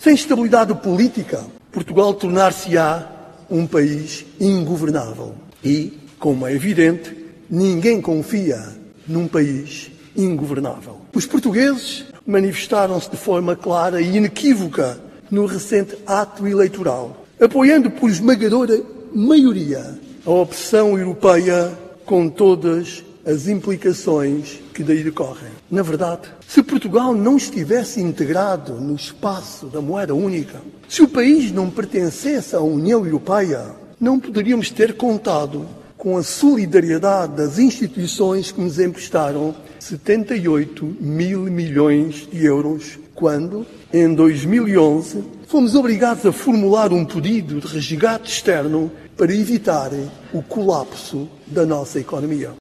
Sem estabilidade política, Portugal tornar-se-á um país ingovernável. E, como é evidente, ninguém confia num país ingovernável. Os portugueses manifestaram-se de forma clara e inequívoca no recente ato eleitoral, apoiando por esmagadora maioria a opção europeia com todas as implicações que daí decorrem. Na verdade, se Portugal não estivesse integrado no espaço da moeda única, se o país não pertencesse à União Europeia, não poderíamos ter contado com a solidariedade das instituições que nos emprestaram 78 mil milhões de euros, quando, em 2011, fomos obrigados a formular um pedido de resgate externo para evitar o colapso da nossa economia.